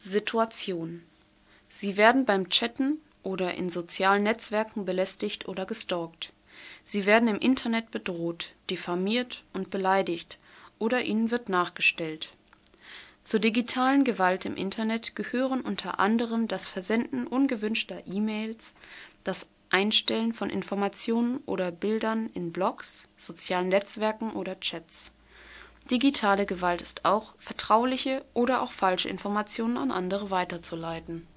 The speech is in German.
Situation: Sie werden beim Chatten oder in sozialen Netzwerken belästigt oder gestalkt. Sie werden im Internet bedroht, diffamiert und beleidigt oder ihnen wird nachgestellt. Zur digitalen Gewalt im Internet gehören unter anderem das Versenden ungewünschter E-Mails, das Einstellen von Informationen oder Bildern in Blogs, sozialen Netzwerken oder Chats. Digitale Gewalt ist auch, vertrauliche oder auch falsche Informationen an andere weiterzuleiten